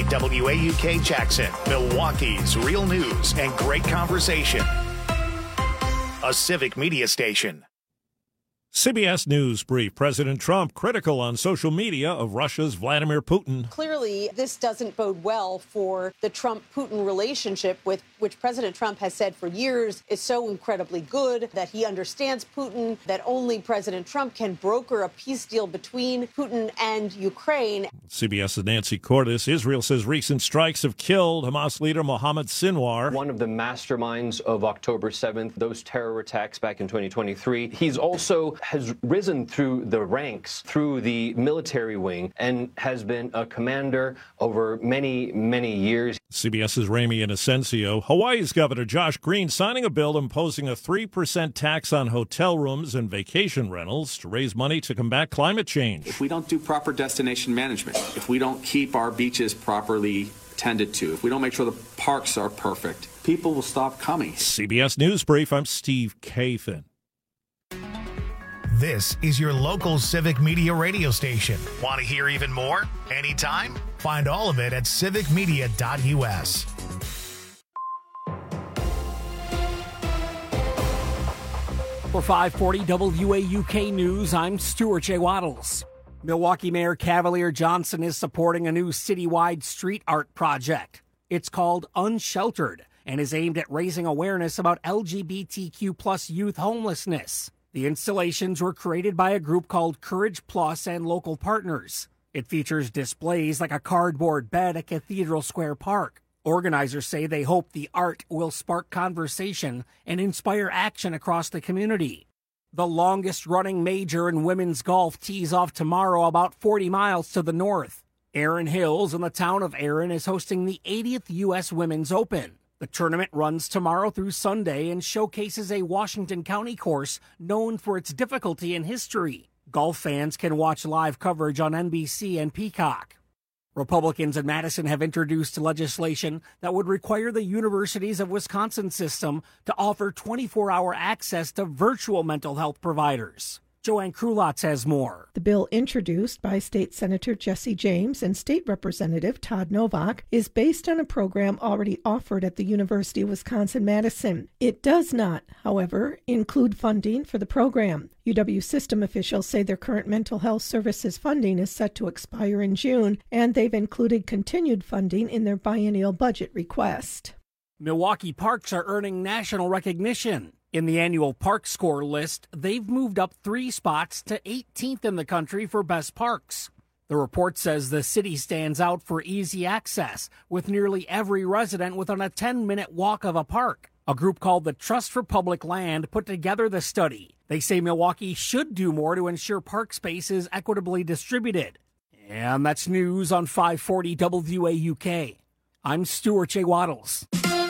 WAUK Jackson, Milwaukee's real news and great conversation. A civic media station. CBS News brief. President Trump critical on social media of Russia's Vladimir Putin. Clearly, this doesn't bode well for the Trump-Putin relationship, with which President Trump has said for years is so incredibly good, that he understands Putin, that only President Trump can broker a peace deal between Putin and Ukraine. CBS's Nancy Cordes. Israel says recent strikes have killed Hamas leader Mohammed Sinwar. One of the masterminds of October 7th, those terror attacks back in 2023. He's also has risen through the ranks, through the military wing, and has been a commander over many, many years. CBS's Ramy Inocencio. Hawaii's Governor Josh Green signing a bill imposing a 3% tax on hotel rooms and vacation rentals to raise money to combat climate change. If we don't do proper destination management, if we don't keep our beaches properly tended to, if we don't make sure the parks are perfect, people will stop coming. CBS News Brief, I'm Steve Kathan. This is your local civic media radio station. Want to hear even more? Anytime? Find all of it at civicmedia.us. For 540 WAUK News, I'm Stuart J. Waddles. Milwaukee Mayor Cavalier Johnson is supporting a new citywide street art project. It's called Unsheltered and is aimed at raising awareness about LGBTQ plus youth homelessness. The installations were created by a group called Courage Plus and local partners. It features displays like a cardboard bed at Cathedral Square Park. Organizers say they hope the art will spark conversation and inspire action across the community. The longest-running major in women's golf tees off tomorrow about 40 miles to the north. Erin Hills in the town of Erin is hosting the 80th U.S. Women's Open. The tournament runs tomorrow through Sunday and showcases a Washington County course known for its difficulty and history. Golf fans can watch live coverage on NBC and Peacock. Republicans in Madison have introduced legislation that would require the Universities of Wisconsin system to offer 24-hour access to virtual mental health providers. Joanne Krulotz has more. The bill, introduced by State Senator Jesse James and State Representative Todd Novak, is based on a program already offered at the University of Wisconsin-Madison. It does not, however, include funding for the program. UW system officials say their current mental health services funding is set to expire in June, and they've included continued funding in their biennial budget request. Milwaukee parks are earning national recognition. In the annual park score list, they've moved up 3 spots to 18th in the country for best parks. The report says the city stands out for easy access, with nearly every resident within a 10-minute walk of a park. A group called the Trust for Public Land put together the study. They say Milwaukee should do more to ensure park space is equitably distributed. And that's news on 540 WAUK. I'm Stuart J. Waddles.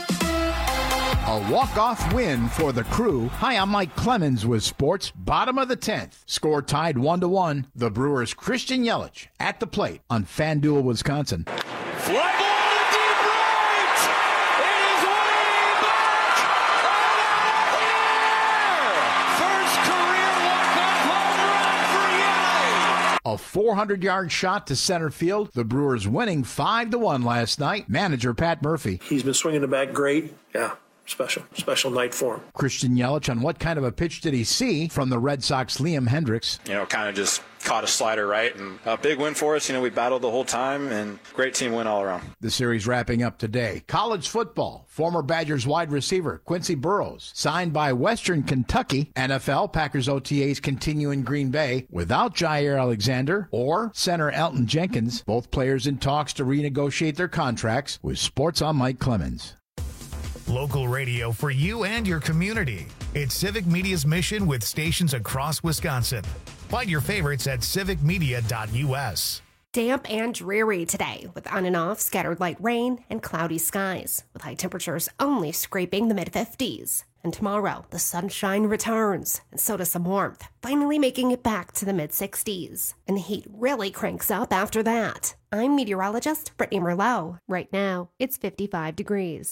A walk-off win for the Crew. Hi, I'm Mike Clemens with sports. Bottom of the 10th. Score tied 1-1. The Brewers' Christian Yelich at the plate on FanDuel, Wisconsin. Fly ball to deep right! It is way back! And out of here! First career walk-off home run for Yelich! A 400-yard shot to center field. The Brewers winning 5-1 last night. Manager Pat Murphy. He's been swinging the bat great. Yeah. Special night for him. Christian Yelich, on what kind of a pitch did he see from the Red Sox' Liam Hendricks? Kind of just caught a slider right, and a big win for us. We battled the whole time, and great team win all around. The series wrapping up today. College football. Former Badgers wide receiver Quincy Burrows signed by Western Kentucky. NFL Packers OTAs continue in Green Bay without Jair Alexander or center Elton Jenkins. Both players in talks to renegotiate their contracts. With Sports, I'm Mike Clemens. Local radio for you and your community. It's Civic Media's mission with stations across Wisconsin. Find your favorites at civicmedia.us. Damp and dreary today with on and off scattered light rain and cloudy skies, with high temperatures only scraping the mid-50s. And tomorrow, the sunshine returns, and so does some warmth, finally making it back to the mid-60s. And the heat really cranks up after that. I'm meteorologist Brittany Merlot. Right now, it's 55 degrees.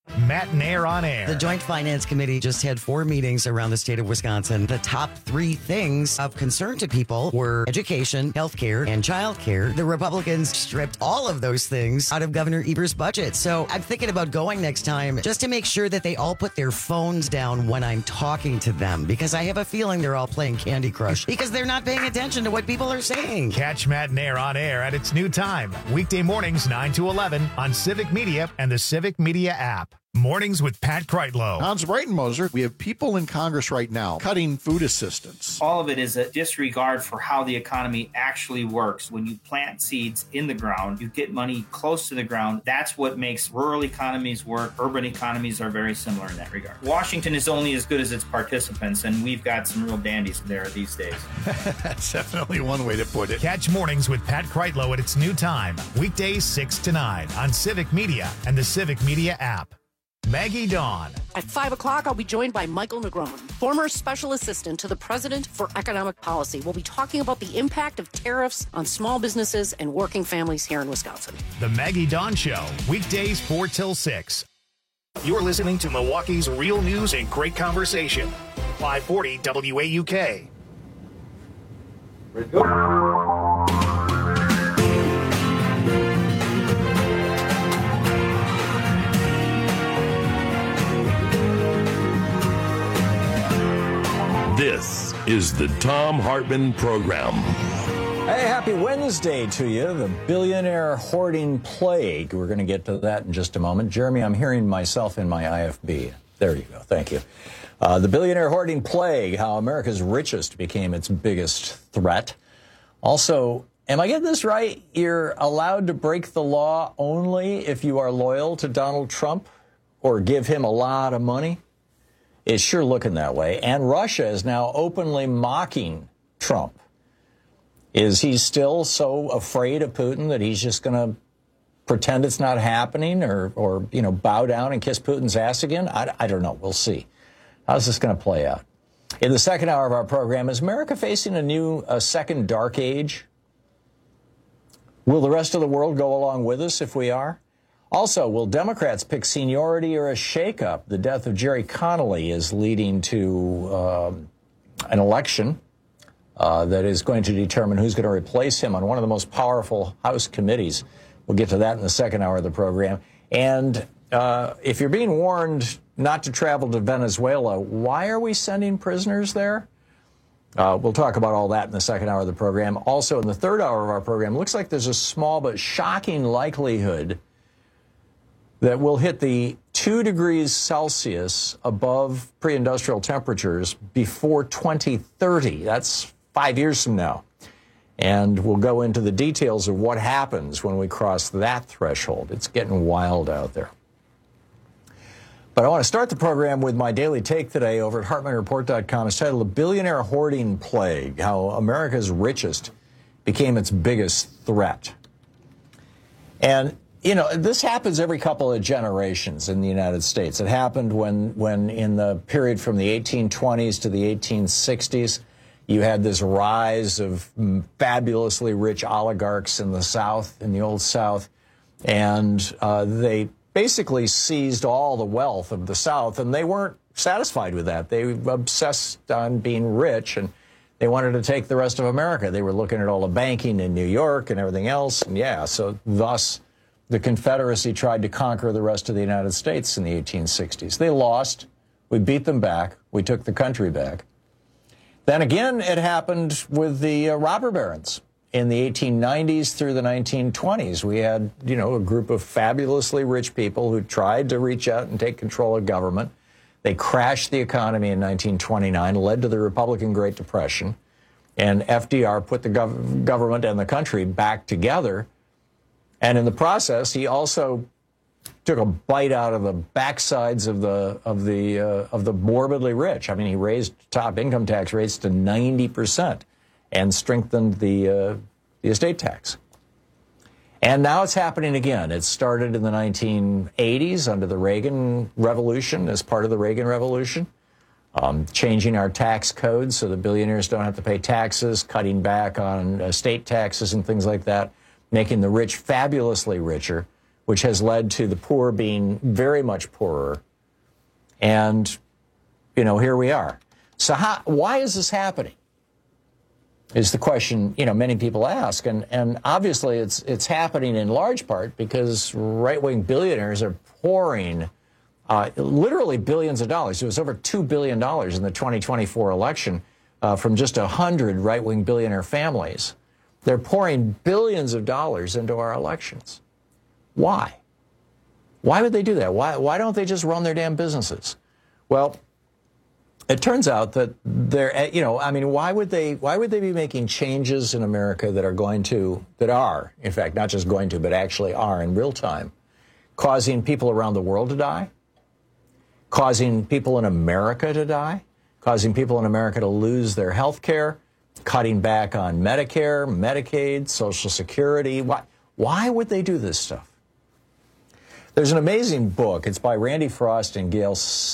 Matt Nair on Air. The Joint Finance Committee just had 4 meetings around the state of Wisconsin. The top 3 things of concern to people were education, healthcare, and childcare. The Republicans stripped all of those things out of Governor Evers' budget. So I'm thinking about going next time just to make sure that they all put their phones down when I'm talking to them, because I have a feeling they're all playing Candy Crush because they're not paying attention to what people are saying. Catch Matt Nair on Air at its new time, weekday mornings 9 to 11 on Civic Media and the Civic Media app. Mornings with Pat Kreitlow. Hans Breitenmoser, we have people in Congress right now cutting food assistance. All of it is a disregard for how the economy actually works. When you plant seeds in the ground, you get money close to the ground. That's what makes rural economies work. Urban economies are very similar in that regard. Washington is only as good as its participants, and we've got some real dandies there these days. That's definitely one way to put it. Catch Mornings with Pat Kreitlow at its new time, weekdays 6 to 9 on Civic Media and the Civic Media app. Maggie Dawn. At 5 o'clock, I'll be joined by Michael Negron, former special assistant to the president for economic policy. We'll be talking about the impact of tariffs on small businesses and working families here in Wisconsin. The Maggie Dawn Show, weekdays 4 till 6. You're listening to Milwaukee's real news and great conversation. 540 WAUK. Ready to go. This is the Thom Hartmann Program. Hey, happy Wednesday to you. The billionaire hoarding plague. We're going to get to that in just a moment. Jeremy, I'm hearing myself in my IFB. There you go. Thank you. The billionaire hoarding plague, how America's richest became its biggest threat. Also, am I getting this right? You're allowed to break the law only if you are loyal to Donald Trump or give him a lot of money? It's sure looking that way. And Russia is now openly mocking Trump. Is he still so afraid of Putin that he's just going to pretend it's not happening or bow down and kiss Putin's ass again? I don't know. We'll see. How's this going to play out? In the second hour of our program, is America facing a second dark age? Will the rest of the world go along with us if we are? Also, will Democrats pick seniority or a shakeup? The death of Jerry Connolly is leading to an election that is going to determine who's going to replace him on one of the most powerful House committees. We'll get to that in the second hour of the program. And if you're being warned not to travel to Venezuela, why are we sending prisoners there? We'll talk about all that in the second hour of the program. Also, in the third hour of our program, it looks like there's a small but shocking likelihood that we'll hit the 2 degrees Celsius above pre-industrial temperatures before 2030. That's 5 years from now. And we'll go into the details of what happens when we cross that threshold. It's getting wild out there. But I want to start the program with my daily take today over at HartmanReport.com. It's titled, "The Billionaire Hoarding Plague, How America's Richest Became Its Biggest Threat." And this happens every couple of generations in the United States. It happened when in the period from the 1820s to the 1860s, you had this rise of fabulously rich oligarchs in the South, in the Old South, and they basically seized all the wealth of the South, and they weren't satisfied with that. They were obsessed on being rich, and they wanted to take the rest of America. They were looking at all the banking in New York and everything else, and so thus the Confederacy tried to conquer the rest of the United States in the 1860s. They lost. We beat them back. We took the country back. Then again, it happened with the robber barons. In the 1890s through the 1920s, we had, a group of fabulously rich people who tried to reach out and take control of government. They crashed the economy in 1929, led to the Republican Great Depression, and FDR put the government and the country back together. And in the process, he also took a bite out of the backsides of the morbidly rich. I mean, he raised top income tax rates to 90% and strengthened the estate tax. And now it's happening again. It started in the 1980s under the Reagan Revolution, as part of the Reagan Revolution, changing our tax code so the billionaires don't have to pay taxes, cutting back on estate taxes and things like that, making the rich fabulously richer, which has led to the poor being very much poorer. And, here we are. So why is this happening? Is the question, many people ask. And obviously it's happening in large part because right-wing billionaires are pouring literally billions of dollars. It was over $2 billion in the 2024 election from just 100 right-wing billionaire families. They're pouring billions of dollars into our elections. Why? Why would they do that? Why don't they just run their damn businesses? Well, it turns out that why would they be making changes in America that are, in fact, not just going to, but actually are in real time, causing people around the world to die, causing people in America to die, causing people in America to lose their health care, cutting back on Medicare, Medicaid, Social Security. Why would they do this stuff? There's an amazing book. It's by Randy Frost and Gail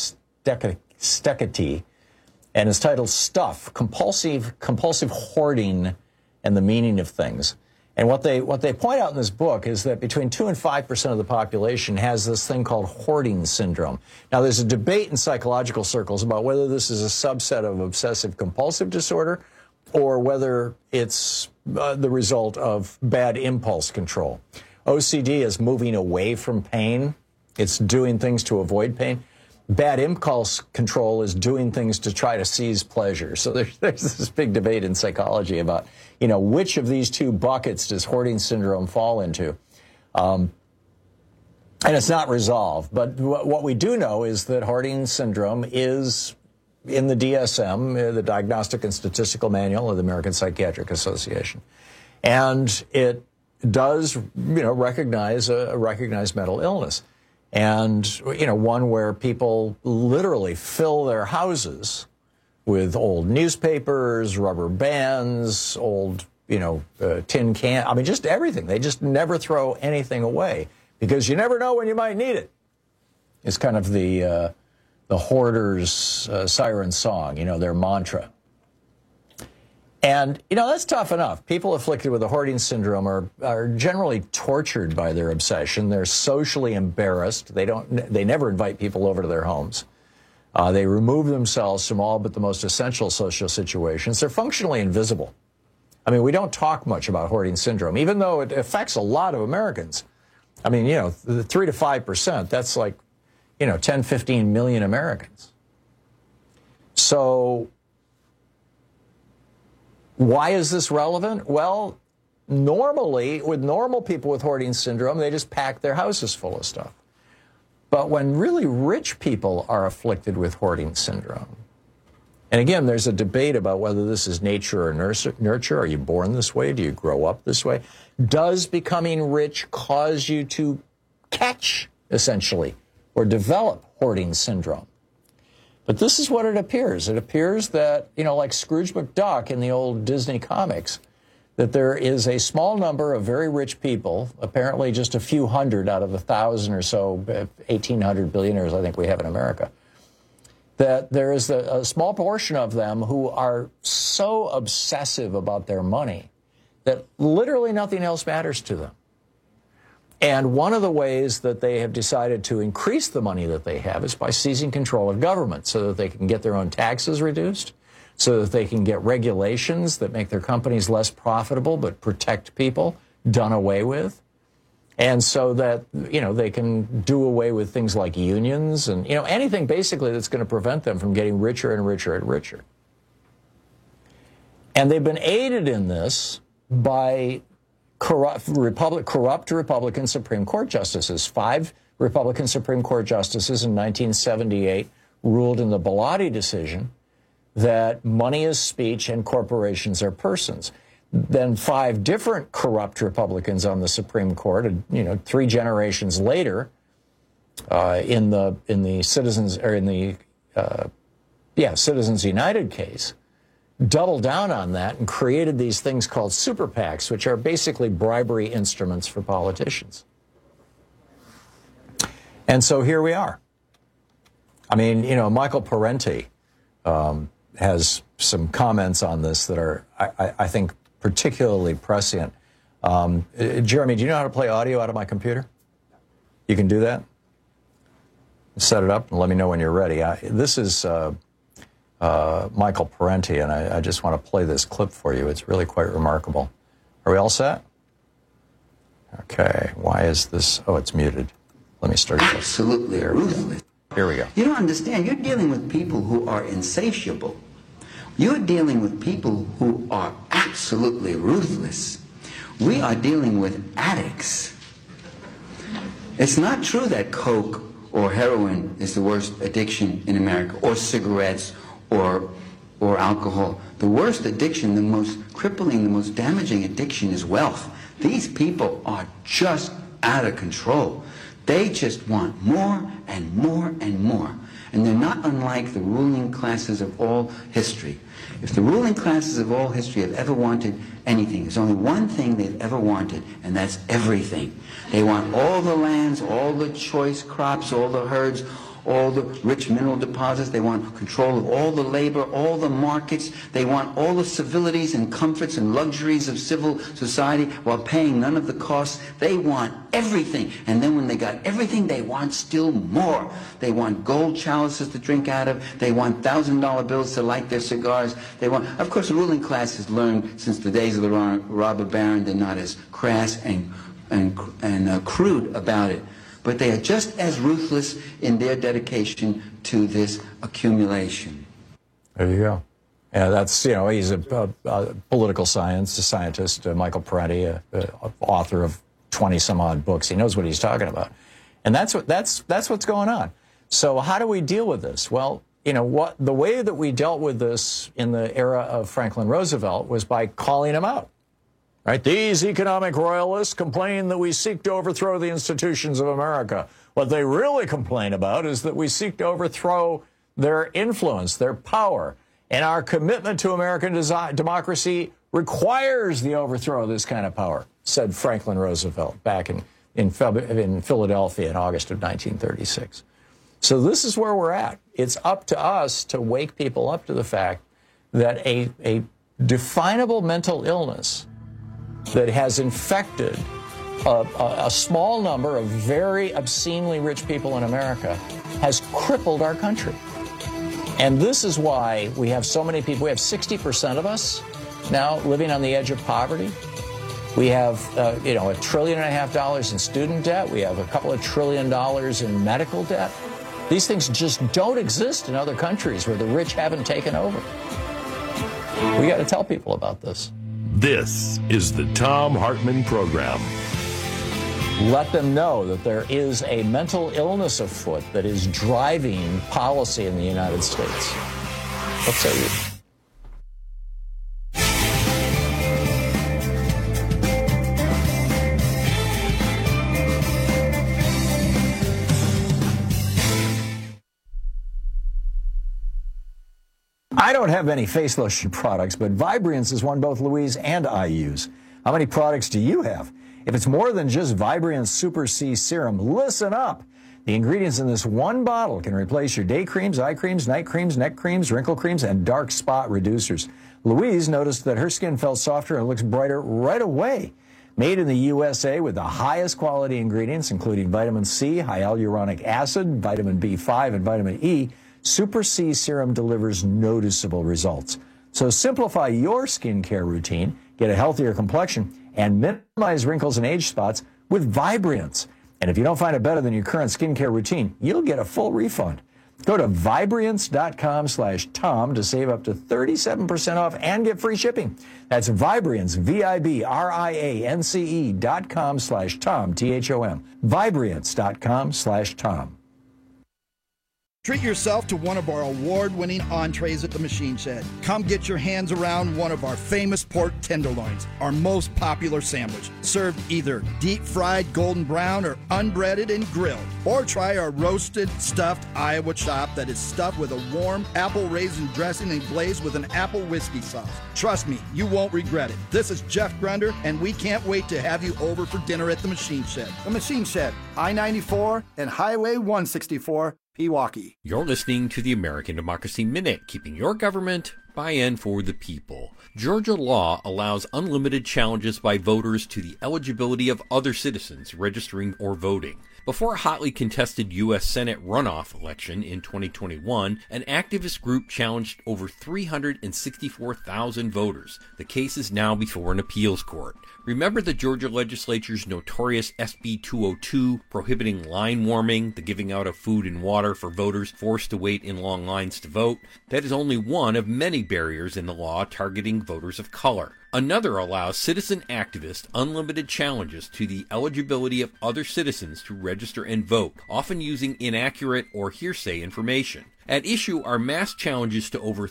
Steckety, and it's titled Stuff, Compulsive Hoarding and the Meaning of Things. And what they point out in this book is that between 2 and 5% of the population has this thing called hoarding syndrome. Now, there's a debate in psychological circles about whether this is a subset of obsessive compulsive disorder or whether it's the result of bad impulse control. OCD is moving away from pain. It's doing things to avoid pain. Bad impulse control is doing things to try to seize pleasure. So there's this big debate in psychology about, which of these two buckets does hoarding syndrome fall into? And it's not resolved. But what we do know is that hoarding syndrome is in the DSM, the Diagnostic and Statistical Manual of the American Psychiatric Association. And it does, recognize a recognized mental illness. And, one where people literally fill their houses with old newspapers, rubber bands, old, tin can. Just everything. They just never throw anything away because you never know when you might need it. It's kind of the hoarder's siren song, their mantra. And, that's tough enough. People afflicted with the hoarding syndrome are generally tortured by their obsession. They're socially embarrassed. They never invite people over to their homes. They remove themselves from all but the most essential social situations. They're functionally invisible. We don't talk much about hoarding syndrome, even though it affects a lot of Americans. The 3 to 5%, that's like, 10, 15 million Americans. So why is this relevant? Well, normally, with normal people with hoarding syndrome, they just pack their houses full of stuff. But when really rich people are afflicted with hoarding syndrome, and again, there's a debate about whether this is nature or nurture. Are you born this way? Do you grow up this way? Does becoming rich cause you to catch, essentially, or develop hoarding syndrome? But this is what it appears. It appears that, like Scrooge McDuck in the old Disney comics, that there is a small number of very rich people, apparently just a few hundred out of 1,000 or so, 1,800 billionaires I think we have in America, that there is a small portion of them who are so obsessive about their money that literally nothing else matters to them. And one of the ways that they have decided to increase the money that they have is by seizing control of government so that they can get their own taxes reduced, so that they can get regulations that make their companies less profitable but protect people done away with, and so that, they can do away with things like unions and, anything basically that's going to prevent them from getting richer and richer and richer. And they've been aided in this by corrupt Republican Supreme Court justices. 5 Republican Supreme Court justices in 1978 ruled in the Bellotti decision that money is speech and corporations are persons. Then 5 different corrupt Republicans on the Supreme Court, 3 generations later, in the Citizens United case, doubled down on that and created these things called super PACs, which are basically bribery instruments for politicians. And so here we are. Michael Parenti has some comments on this that are, I think, particularly prescient. Jeremy, do you know how to play audio out of my computer? You can do that? Set it up and let me know when you're ready. This is Michael Parenti, and I just want to play this clip for you. It's really quite remarkable. Are we all set? Okay. Why is this? Oh, it's muted. Let me start. Absolutely ruthless. Here we go. You don't understand. You're dealing with people who are insatiable. You're dealing with people who are absolutely ruthless. We are dealing with addicts. It's not true that coke or heroin is the worst addiction in America, or cigarettes, or alcohol. The worst addiction, the most crippling, the most damaging addiction is wealth. These people are just out of control. They just want more and more and more. And they're not unlike the ruling classes of all history. If the ruling classes of all history have ever wanted anything, there's only one thing they've ever wanted, and that's everything. They want all the lands, all the choice crops, all the herds, all the rich mineral deposits. They want control of all the labor, all the markets. They want all the civilities and comforts and luxuries of civil society while paying none of the costs. They want everything. And then when they got everything, they want still more. They want gold chalices to drink out of. They want $1,000 bills to light their cigars. They want, of course, the ruling class has learned since the days of the robber baron, they're not as crass and crude about it. But they are just as ruthless in their dedication to this accumulation. There you go. Yeah, that's, he's a political scientist, Michael Parenti, author of 20-some-odd books. He knows what he's talking about. And that's what's going on. So how do we deal with this? Well, the way that we dealt with this in the era of Franklin Roosevelt was by calling him out. Right? These economic royalists complain that we seek to overthrow the institutions of America. What they really complain about is that we seek to overthrow their influence, their power. And our commitment to American democracy requires the overthrow of this kind of power, said Franklin Roosevelt back in Philadelphia in August of 1936. So this is where we're at. It's up to us to wake people up to the fact that a definable mental illness that has infected a small number of very obscenely rich people in America has crippled our country. And this is why we have so many people. We have 60% of us now living on the edge of poverty. We have, $1.5 trillion in student debt. We have a couple of $1 trillion in medical debt. These things just don't exist in other countries where the rich haven't taken over. We got to tell people about this. This is the Thom Hartmann Program. Let them know that there is a mental illness afoot that is driving policy in the United States. What say you? I don't have any face lotion products, but Vibriance is one both Louise and I use. How many products do you have? If it's more than just Vibriance Super C Serum, listen up. The ingredients in this one bottle can replace your day creams, eye creams, night creams, neck creams, wrinkle creams, and dark spot reducers. Louise noticed that her skin felt softer and looks brighter right away. Made in the USA with the highest quality ingredients, including vitamin C, hyaluronic acid, vitamin B5, and vitamin E, Super C Serum delivers noticeable results. So simplify your skincare routine, get a healthier complexion, and minimize wrinkles and age spots with Vibriance. And if you don't find it better than your current skincare routine, you'll get a full refund. Go to Vibriance.com/Tom to save up to 37% off and get free shipping. That's Vibriance, Vibriance.com/Tom, Thom. Vibriance.com/Tom. Treat yourself to one of our award-winning entrees at the Machine Shed. Come get your hands around one of our famous pork tenderloins, our most popular sandwich, served either deep-fried golden brown or unbreaded and grilled. Or try our roasted, stuffed Iowa chop that is stuffed with a warm apple raisin dressing and glazed with an apple whiskey sauce. Trust me, you won't regret it. This is Jeff Grunder, and we can't wait to have you over for dinner at the Machine Shed. The Machine Shed, I-94 and Highway 164, Pewaukee. You're listening to the American Democracy Minute, keeping your government by and for the people. Georgia law allows unlimited challenges by voters to the eligibility of other citizens registering or voting. Before a hotly contested U.S. Senate runoff election in 2021, an activist group challenged over 364,000 voters. The case is now before an appeals court. Remember the Georgia legislature's notorious SB 202 prohibiting line warming, the giving out of food and water for voters forced to wait in long lines to vote? That is only one of many barriers in the law targeting voters of color. Another allows citizen activists unlimited challenges to the eligibility of other citizens to register and vote, often using inaccurate or hearsay information. At issue are mass challenges to over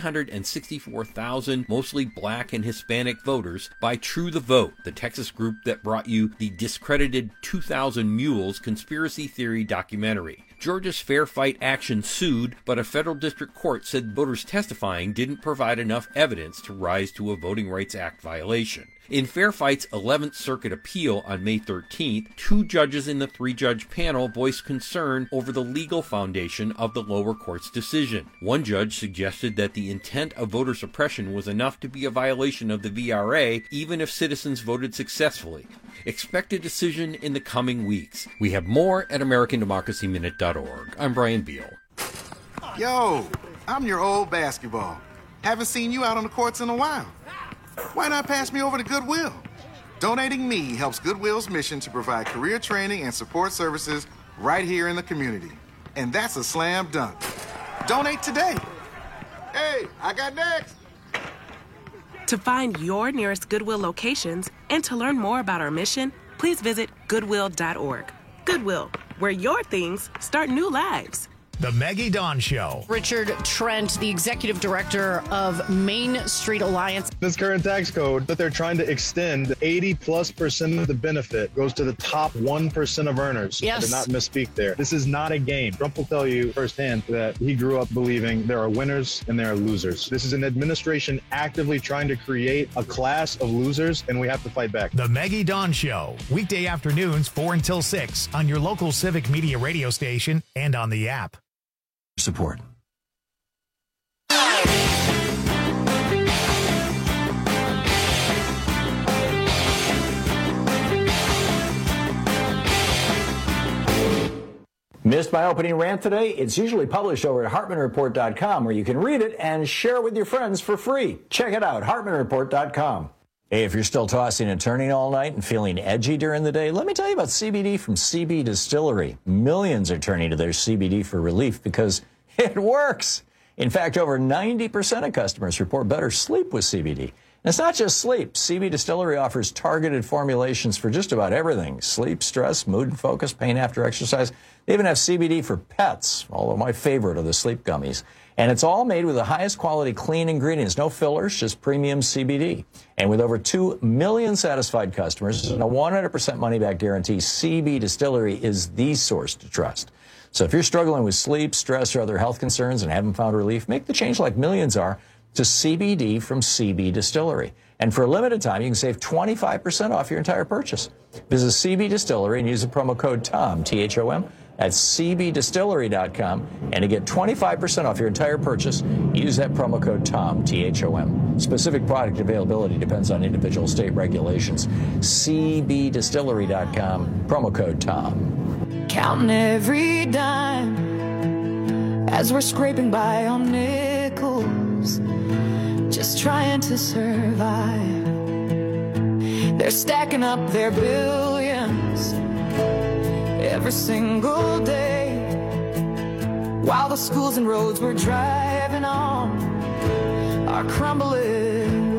364,000 mostly black and Hispanic voters by True the Vote, the Texas group that brought you the discredited 2,000 Mules conspiracy theory documentary. Georgia's Fair Fight Action sued, but a federal district court said voters testifying didn't provide enough evidence to rise to a Voting Rights Act violation. In Fair Fight's 11th Circuit appeal on May 13th, 2 judges in the 3-judge panel voiced concern over the legal foundation of the lower court's decision. One judge suggested that the intent of voter suppression was enough to be a violation of the VRA, even if citizens voted successfully. Expect a decision in the coming weeks. We have more at AmericanDemocracyMinute.org. I'm Brian Beal. Yo, I'm your old basketball. Haven't seen you out on the courts in a while. Why not pass me over to Goodwill? Donating me helps Goodwill's mission to provide career training and support services right here in the community. And that's a slam dunk. Donate today. Hey, I got next. To find your nearest Goodwill locations and to learn more about our mission, please visit Goodwill.org. Goodwill, where your things start new lives. The Maggie Dawn Show. Richard Trent, the executive director of Main Street Alliance. This current tax code that they're trying to extend, 80+% of the benefit goes to the top 1% of earners. Yes. I did not misspeak there. This is not a game. Trump will tell you firsthand that he grew up believing there are winners and there are losers. This is an administration actively trying to create a class of losers, and we have to fight back. The Maggie Dawn Show. Weekday afternoons 4 until 6 on your local Civic Media radio station and on the app. Support. Missed my opening rant today? It's usually published over at HartmanReport.com, where you can read it and share it with your friends for free. Check it out, HartmanReport.com. Hey, if you're still tossing and turning all night and feeling edgy during the day, let me tell you about CBD from CB Distillery. Millions are turning to their CBD for relief because it works. In fact, over 90% of customers report better sleep with CBD. And it's not just sleep. CB Distillery offers targeted formulations for just about everything. Sleep, stress, mood and focus, pain after exercise. They even have CBD for pets, although my favorite are the sleep gummies. And it's all made with the highest quality clean ingredients. No fillers, just premium CBD. And with over 2 million satisfied customers and a 100% money-back guarantee, CB Distillery is the source to trust. So if you're struggling with sleep, stress, or other health concerns and haven't found relief, make the change like millions are to CBD from CB Distillery. And for a limited time, you can save 25% off your entire purchase. Visit CB Distillery and use the promo code TOM, T-H-O-M, at cbdistillery.com. And to get 25% off your entire purchase, use that promo code TOM, T-H-O-M. Specific product availability depends on individual state regulations. cbdistillery.com, promo code TOM. Counting every dime as we're scraping by on nickels, just trying to survive. They're stacking up their billions every single day, while the schools and roads we're driving on are crumbling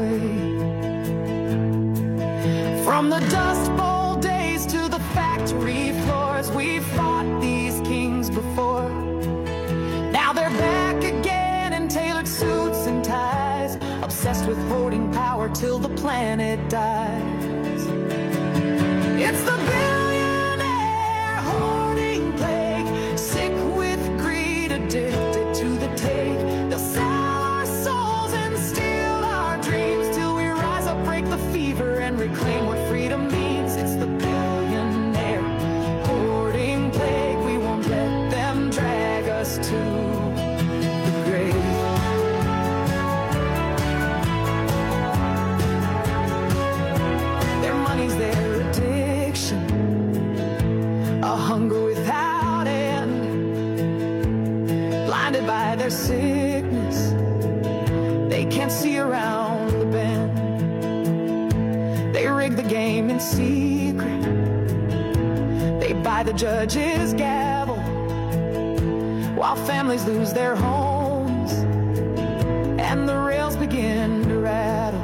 away. From the Dust Bowl days to the factory floors, we've fought these kings before. Now they're back again in tailored suits and ties, obsessed with hoarding power till the planet dies. It's the billionaire hoarding plague, sick with greed, addicted to the take. They'll sell our souls and steal our dreams till we rise up, break the fever, and reclaim what freedom means. It's the billionaire hoarding plague. We won't let them drag us to the grave. Their money's their addiction, a hunger without end. Blinded by their sickness, they can't see around the bend. They rig the game in secret. They buy the judge's gavel while families lose their homes and the rails begin to rattle.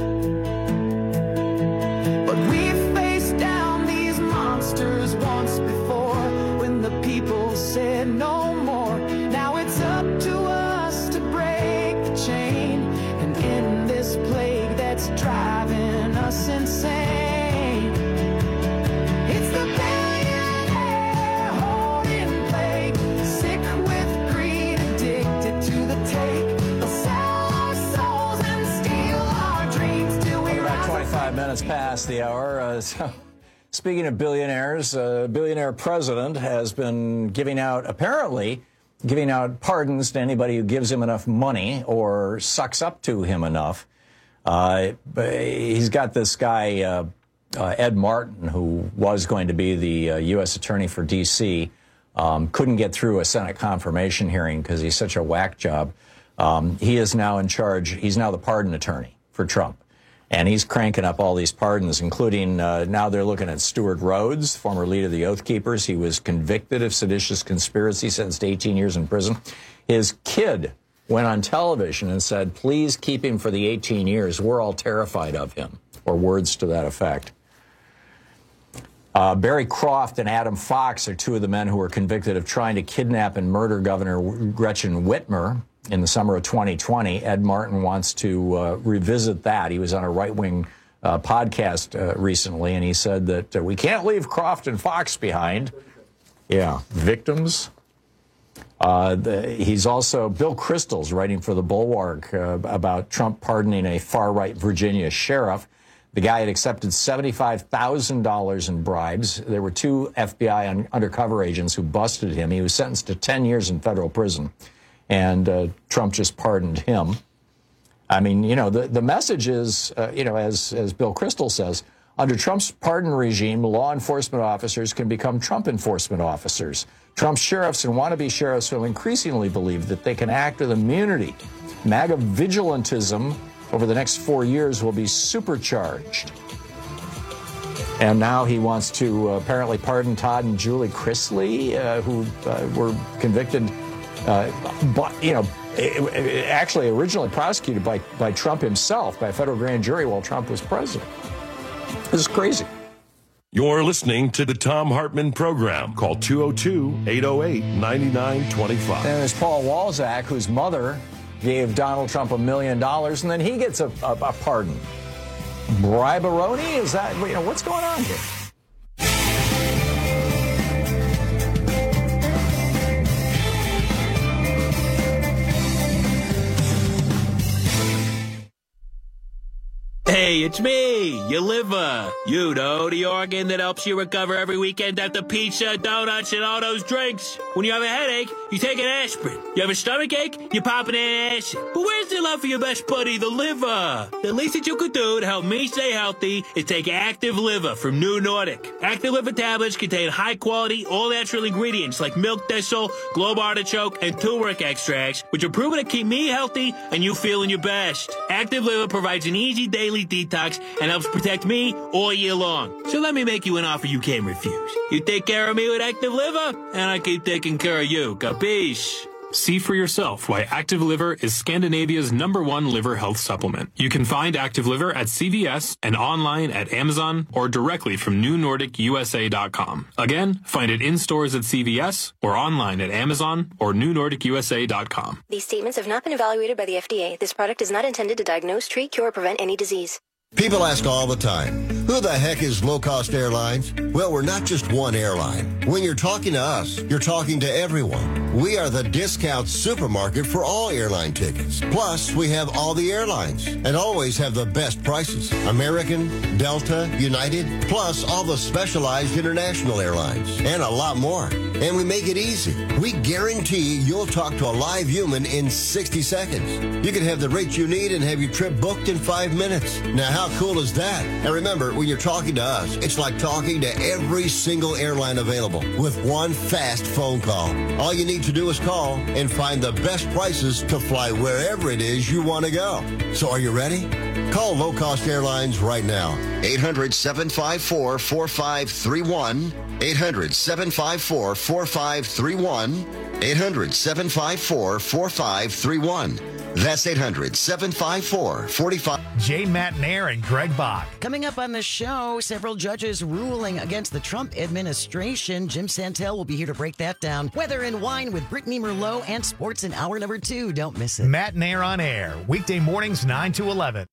But we faced down these monsters once before when the people said no more. Now it's up to us to break the chain and end this plague that's driving us insane. It's the billionaire hoarding plague, sick with greed, addicted to the take. They'll sell our souls and steal our dreams till we About rise. 25 minutes past the hour. So, speaking of billionaires, a billionaire president has been apparently giving out pardons to anybody who gives him enough money or sucks up to him enough. He's got this guy, Ed Martin, who was going to be the U.S. attorney for D.C., couldn't get through a Senate confirmation hearing because he's such a whack job. He is now in charge. He's now the pardon attorney for Trump. And he's cranking up all these pardons, including now they're looking at Stuart Rhodes, former leader of the Oath Keepers. He was convicted of seditious conspiracy, sentenced to 18 years in prison. His kid went on television and said, please keep him for the 18 years. We're all terrified of him, or words to that effect. Barry Croft and Adam Fox are two of the men who were convicted of trying to kidnap and murder Governor Gretchen Whitmer in the summer of 2020. Ed Martin wants to revisit that. He was on a right-wing podcast recently, and he said that we can't leave Croft and Fox behind. Yeah, victims. He's also, Bill Kristol's writing for The Bulwark about Trump pardoning a far-right Virginia sheriff. The guy had accepted $75,000 in bribes. There were two FBI undercover agents who busted him. He was sentenced to 10 years in federal prison, and Trump just pardoned him. I mean, you know, the message is, as Bill Kristol says, under Trump's pardon regime, law enforcement officers can become Trump enforcement officers. Trump's sheriffs and wannabe sheriffs will increasingly believe that they can act with immunity. MAGA vigilantism over the next 4 years will be supercharged. And now he wants to apparently pardon Todd and Julie Chrisley, who were convicted, actually originally prosecuted by Trump himself, by a federal grand jury while Trump was president. This is crazy. You're listening to the Thom Hartmann Program. Call 202-808-9925. And there's Paul Walzak, whose mother gave Donald Trump $1 million, and then he gets a pardon. Bribearoni? Is that, what's going on here? Hey, it's me, your liver. You know, the organ that helps you recover every weekend after pizza, donuts, and all those drinks. When you have a headache, you take an aspirin. You have a stomachache, you pop an acid. But where's the love for your best buddy, the liver? The least that you could do to help me stay healthy is take Active Liver from New Nordic. Active Liver tablets contain high-quality, all-natural ingredients like milk thistle, globe artichoke, and turmeric extracts, which are proven to keep me healthy and you feeling your best. Active Liver provides an easy daily detox and helps protect me all year long. So let me make you an offer you can't refuse. You take care of me with Active Liver, and I keep taking care of you. Capiche? See for yourself why Active Liver is Scandinavia's #1 liver health supplement. You can find Active Liver at CVS and online at Amazon or directly from NewNordicUSA.com. Again, find it in stores at CVS or online at Amazon or NewNordicUSA.com. These statements have not been evaluated by the FDA. This product is not intended to diagnose, treat, cure, or prevent any disease. People ask all the time, who the heck is Low Cost Airlines? Well, we're not just one airline. When you're talking to us, you're talking to everyone. We are the discount supermarket for all airline tickets. Plus, we have all the airlines and always have the best prices. American, Delta, United, plus all the specialized international airlines and a lot more. And we make it easy. We guarantee you'll talk to a live human in 60 seconds. You can have the rates you need and have your trip booked in 5 minutes. Now, how cool is that? And remember, when you're talking to us, it's like talking to every single airline available with one fast phone call. All you need to do is call and find the best prices to fly wherever it is you want to go. So are you ready? Call Low Cost Airlines right now. 800-754-4531. 800-754-4531. 800-754-4531. That's 800-754-4531. Jay Matnair and Greg Bach. Coming up on the show, several judges ruling against the Trump administration. Jim Santel will be here to break that down. Weather and wine with Brittany Merlot and sports in hour number 2. Don't miss it. Matnair on air, weekday mornings 9 to 11.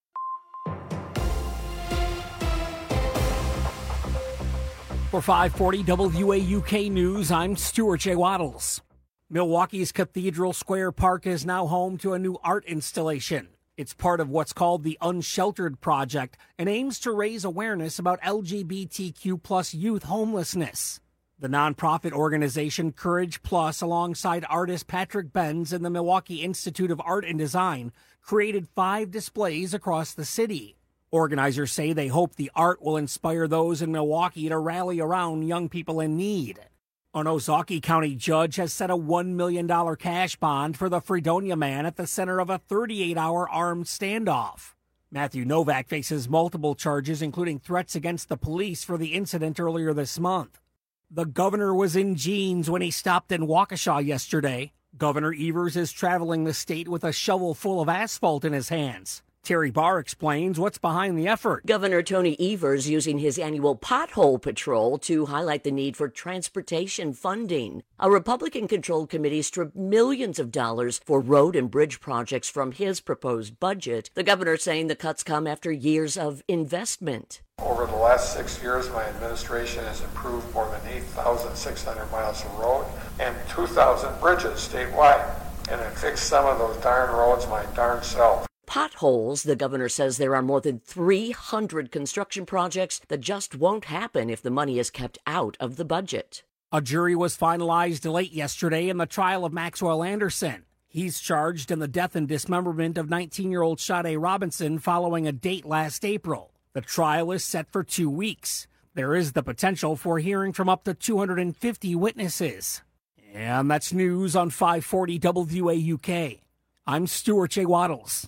For 540 WAUK News, I'm Stuart J. Waddles. Milwaukee's Cathedral Square Park is now home to a new art installation. It's part of what's called the Unsheltered Project and aims to raise awareness about LGBTQ plus youth homelessness. The nonprofit organization Courage Plus, alongside artist Patrick Benz and the Milwaukee Institute of Art and Design, created 5 displays across the city. Organizers say they hope the art will inspire those in Milwaukee to rally around young people in need. An Ozaukee County judge has set a $1 million cash bond for the Fredonia man at the center of a 38-hour armed standoff. Matthew Novak faces multiple charges, including threats against the police for the incident earlier this month. The governor was in jeans when he stopped in Waukesha yesterday. Governor Evers is traveling the state with a shovel full of asphalt in his hands. Terry Barr explains what's behind the effort. Governor Tony Evers using his annual pothole patrol to highlight the need for transportation funding. A Republican-controlled committee stripped millions of dollars for road and bridge projects from his proposed budget. The governor saying the cuts come after years of investment. Over the last 6 years, my administration has improved more than 8,600 miles of road and 2,000 bridges statewide. And I fixed some of those darn roads my darn self. Potholes, the governor says there are more than 300 construction projects that just won't happen if the money is kept out of the budget. A jury was finalized late yesterday in the trial of Maxwell Anderson. He's charged in the death and dismemberment of 19-year-old Sade Robinson following a date last April. The trial is set for 2 weeks. There is the potential for hearing from up to 250 witnesses. And that's news on 540 WAUK. I'm Stuart J. Waddles.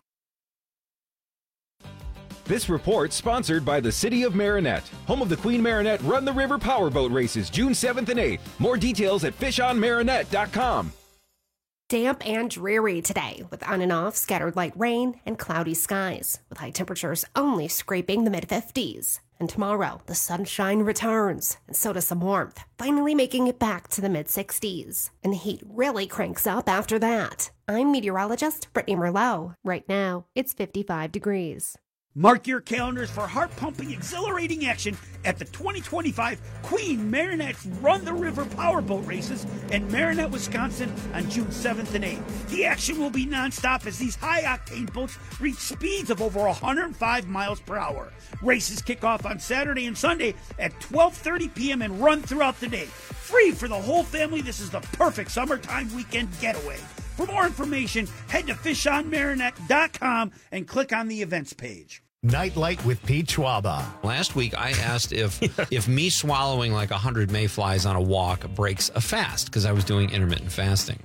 This report sponsored by the City of Marinette, home of the Queen Marinette Run the River Powerboat Races, June 7th and 8th. More details at fishonmarinette.com. Damp and dreary today with on and off scattered light rain and cloudy skies, with high temperatures only scraping the mid-50s. And tomorrow, the sunshine returns, and so does some warmth, finally making it back to the mid-60s. And the heat really cranks up after that. I'm meteorologist Brittany Merlot. Right now, it's 55 degrees. Mark your calendars for heart-pumping, exhilarating action at the 2025 Queen Marinette's Run the River Powerboat Races in Marinette, Wisconsin on June 7th and 8th. The action will be nonstop as these high-octane boats reach speeds of over 105 miles per hour. Races kick off on Saturday and Sunday at 12:30 p.m. and run throughout the day. Free for the whole family, this is the perfect summertime weekend getaway. For more information, head to fishonmarinette.com and click on the events page. Nightlight with Pete Schwaba. Last week, I asked if me swallowing like 100 mayflies on a walk breaks a fast, because I was doing intermittent fasting.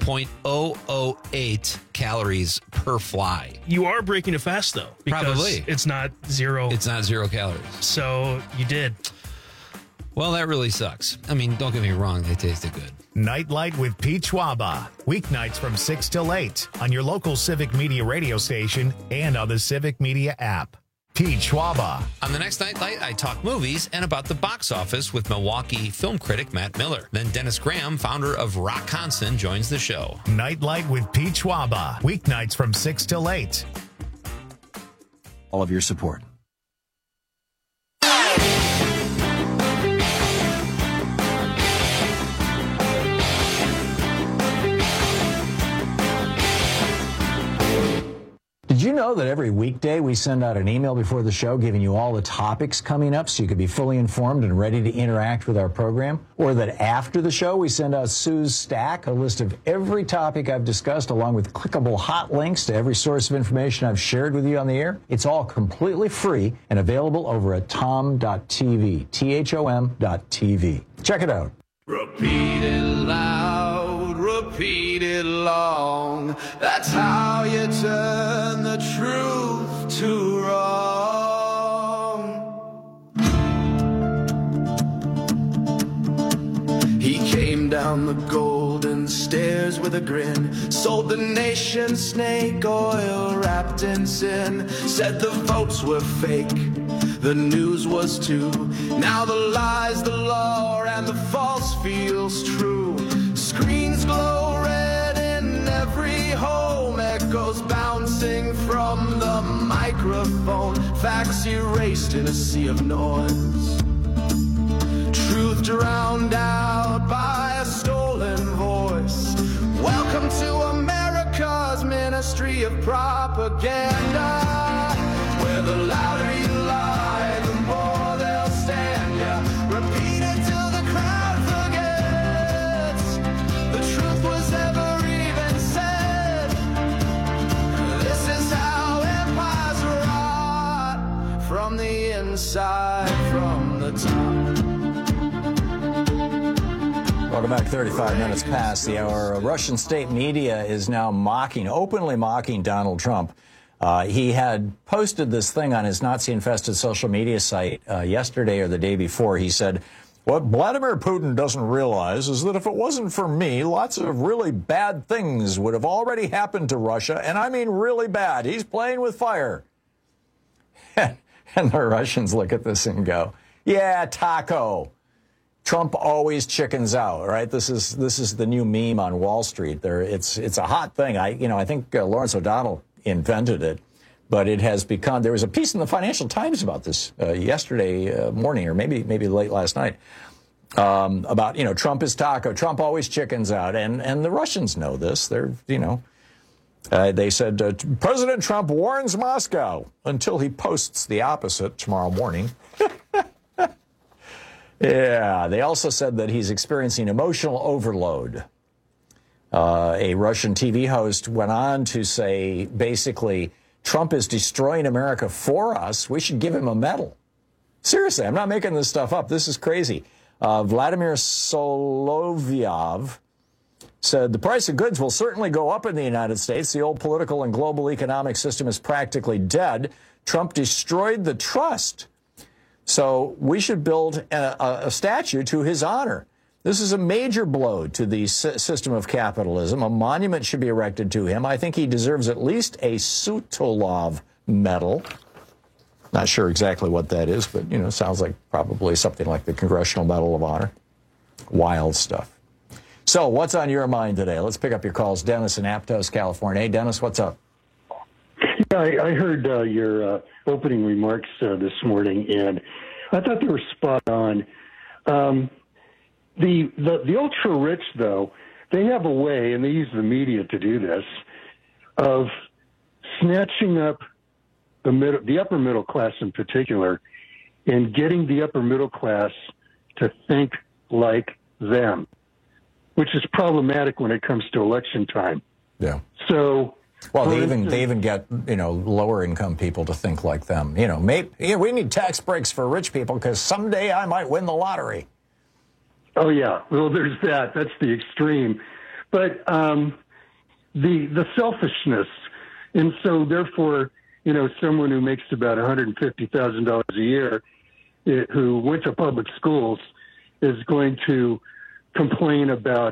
0.008 calories per fly. You are breaking a fast, though. Because Probably. It's not zero. It's not 0 calories. So you did. Well, that really sucks. I mean, don't get me wrong. They tasted good. Nightlight with Pete Schwaba. Weeknights from 6 till 8 on your local Civic Media radio station and on the Civic Media app. Pete Schwaba. On the next Nightlight, I talk movies and about the box office with Milwaukee film critic Matt Miller. Then Dennis Graham, founder of Rockconson, joins the show. Nightlight with Pete Schwaba. Weeknights from 6 till 8. All of your support. Did you know know that every weekday we send out an email before the show giving you all the topics coming up so you can be fully informed and ready to interact with our program? Or that after the show we send out Sue's Stack, a list of every topic I've discussed along with clickable hot links to every source of information I've shared with you on the air? It's all completely free and available over at tom.tv, THOM.tv. Check it out. Repeat it loud, repeat it long. That's how you turn the truth to wrong. He came down the golden stairs with a grin, sold the nation snake oil wrapped in sin, said the votes were fake, the news was too. Now the lies, the law, and the false feels true. Screens glow red in every home, echoes bouncing from the microphone, facts erased in a sea of noise, truth drowned out by a stolen voice. Welcome to America's Ministry of Propaganda, where the louder you lie, the more they'll stand ya. Repeat it till the crowd forgets the truth was ever even said. This is how empires rot, from the inside, from the top. Welcome back. 35 minutes past the hour. Russian state media is now openly mocking Donald Trump. He had posted this thing on his Nazi-infested social media site yesterday or the day before. He said, what Vladimir Putin doesn't realize is that if it wasn't for me, lots of really bad things would have already happened to Russia, and I mean really bad. He's playing with fire. And the Russians look at this and go, yeah, taco. Trump always chickens out, right? This is the new meme on Wall Street. It's a hot thing. I think Lawrence O'Donnell invented it, but it has become. There was a piece in the Financial Times about this yesterday morning, or maybe late last night, about Trump is taco. Trump always chickens out, and the Russians know this. They said President Trump warns Moscow until he posts the opposite tomorrow morning. Yeah, they also said that he's experiencing emotional overload. A Russian TV host went on to say, basically, Trump is destroying America for us. We should give him a medal. Seriously, I'm not making this stuff up. This is crazy. Vladimir Solovyov said, the price of goods will certainly go up in the United States. The old political and global economic system is practically dead. Trump destroyed the trust. So we should build a statue to his honor. This is a major blow to the system of capitalism. A monument should be erected to him. I think he deserves at least a Sutovov medal. Not sure exactly what that is, but, sounds like probably something like the Congressional Medal of Honor. Wild stuff. So what's on your mind today? Let's pick up your calls. Dennis in Aptos, California. Hey, Dennis, what's up? Yeah, I heard your opening remarks this morning, and I thought they were spot on. The ultra-rich, though, they have a way, and they use the media to do this, of snatching up the upper middle class in particular, and getting the upper middle class to think like them, which is problematic when it comes to election time. Yeah. So... Well, they even get, lower income people to think like them. We need tax breaks for rich people because someday I might win the lottery. Oh, yeah. Well, there's that. That's the extreme. But the selfishness. And so, therefore, someone who makes about $150,000 a year who went to public schools is going to complain about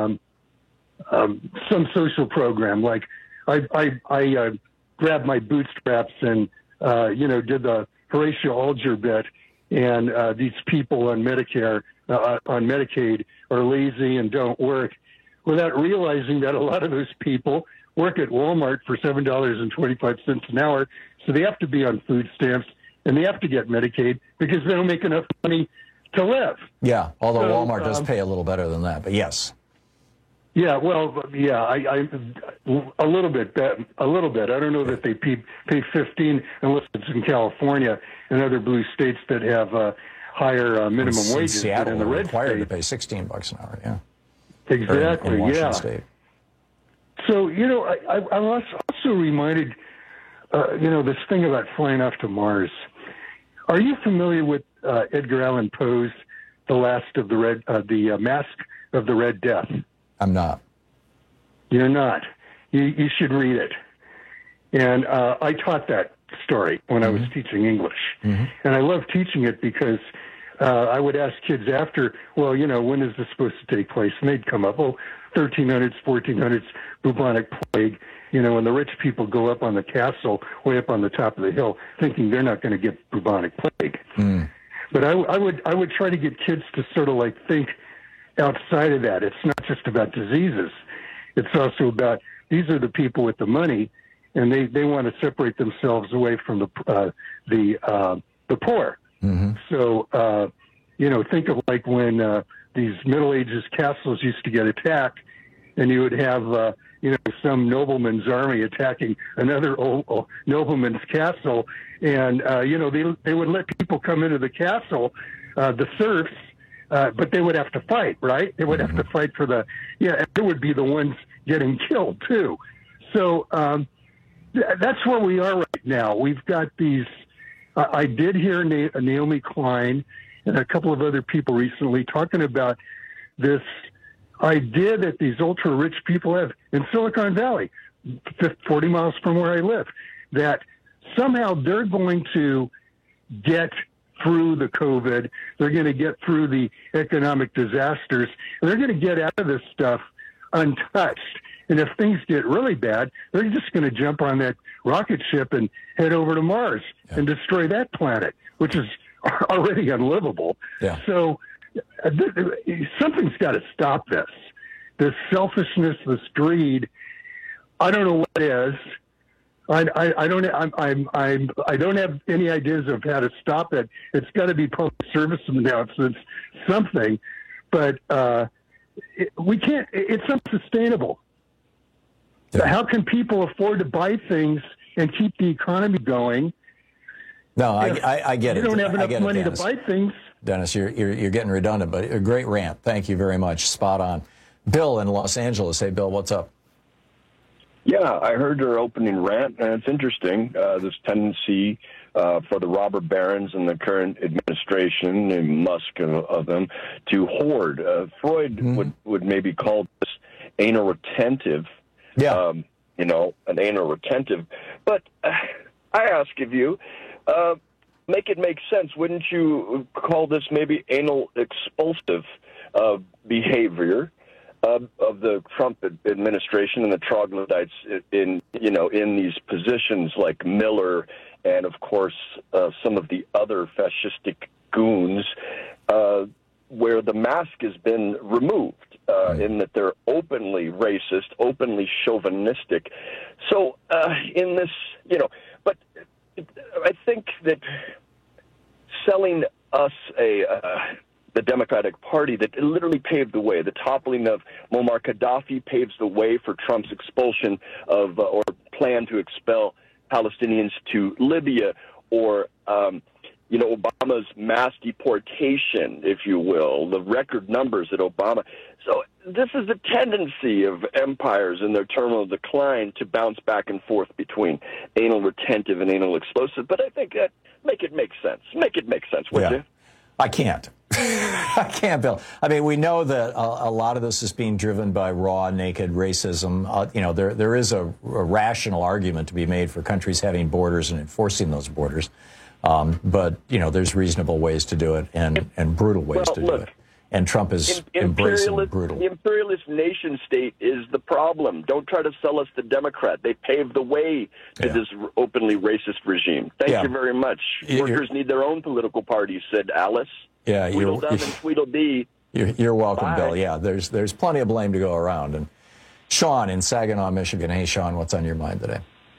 some social program like, I grabbed my bootstraps and, did the Horatio Alger bit, and these people on Medicare, on Medicaid are lazy and don't work, without realizing that a lot of those people work at Walmart for $7.25 an hour, so they have to be on food stamps, and they have to get Medicaid because they don't make enough money to live. Yeah, although Walmart does pay a little better than that, but yes. Yeah, well, yeah, I a little bit. I don't know that they pay 15 unless it's in California and other blue states that have higher minimum wages. Seattle, but in the red required state, to pay $16 an hour. Yeah, exactly. In Washington yeah. State. So I was also reminded, this thing about flying off to Mars. Are you familiar with Edgar Allan Poe's The Last of the Mask of the Red Death? I'm not. You're not. You should read it. And I taught that story when I was teaching English. And I love teaching it because I would ask kids after, well, when is this supposed to take place? And they'd come up, 1300s, 1400s, bubonic plague, and the rich people go up on the castle way up on the top of the hill thinking they're not going to get bubonic plague. But I would try to get kids to sort of like think outside of that. It's not just about diseases. It's also about these are the people with the money, and they want to separate themselves away from the poor. So, think of like when these Middle Ages castles used to get attacked, and you would have, some nobleman's army attacking another old nobleman's castle, and, they would let people come into the castle, the serfs, but they would have to fight, right? They would have to fight for and they would be the ones getting killed, too. So that's where we are right now. We've got these, I did hear Naomi Klein and a couple of other people recently talking about this idea that these ultra-rich people have in Silicon Valley, 40 miles from where I live, that somehow they're going to get through the COVID, they're going to get through the economic disasters, and they're going to get out of this stuff untouched. And if things get really bad, they're just going to jump on that rocket ship and head over to Mars and destroy that planet, which is already unlivable. Yeah. So something's got to stop this. This selfishness, this greed. I don't know what it is. I don't have any ideas of how to stop it. It's got to be public service announcements, something. But we can't. It's unsustainable. Yeah. How can people afford to buy things and keep the economy going? No, I get it. You don't have enough money to buy things. Dennis, you're getting redundant, but a great rant. Thank you very much. Spot on. Bill in Los Angeles. Hey, Bill, what's up? Yeah, I heard your opening rant, and it's interesting, this tendency for the robber barons and the current administration, and Musk of them, to hoard. Freud would maybe call this anal retentive. Yeah. An anal retentive. But I ask of you, make it make sense. Wouldn't you call this maybe anal expulsive behavior of the Trump administration and the troglodytes in these positions like Miller and, of course, some of the other fascistic goons, where the mask has been removed, in that they're openly racist, openly chauvinistic. So in this, but I think that selling us the Democratic Party that literally paved the way. The toppling of Muammar Gaddafi paves the way for Trump's expulsion of or plan to expel Palestinians to Libya, or Obama's mass deportation, if you will, the record numbers that Obama. So this is the tendency of empires in their terminal decline to bounce back and forth between anal retentive and anal explosive. But I think that make it make sense. Make it make sense, would you? I can't. I can't, Bill. I mean, we know that a lot of this is being driven by raw, naked racism. There is a rational argument to be made for countries having borders and enforcing those borders. But, there's reasonable ways to do it and brutal ways to do it. And Trump is embracing brutal. The imperialist nation state is the problem. Don't try to sell us the Democrat. They paved the way to this openly racist regime. Thank you very much. Workers need their own political parties, said Alice. Yeah, Tweedledum and Tweedledee. You're welcome, Bye. Bill. Yeah, there's plenty of blame to go around. And Sean in Saginaw, Michigan. Hey, Sean, what's on your mind today?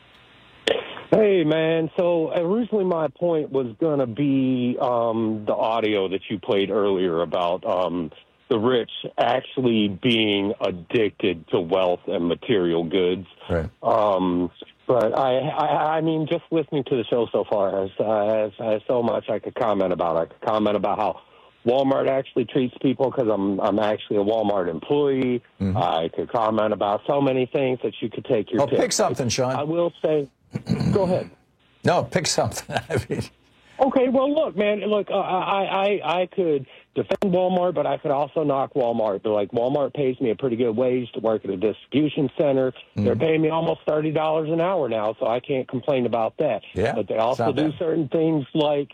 Hey, man. So originally my point was going to be the audio that you played earlier about the the rich actually being addicted to wealth and material goods. Right. But I mean, just listening to the show so far, has so much I could comment about. I could comment about how Walmart actually treats people because I'm actually a Walmart employee. Mm-hmm. I could comment about so many things that you could take your pick. Pick something, Sean. I will say, go ahead. No, pick something. I mean, okay, well, look, man, I could defend Walmart, but I could also knock Walmart. But, like, Walmart pays me a pretty good wage to work at a distribution center. Mm-hmm. They're paying me almost $30 an hour now, so I can't complain about that. Yeah, but they also do certain things like,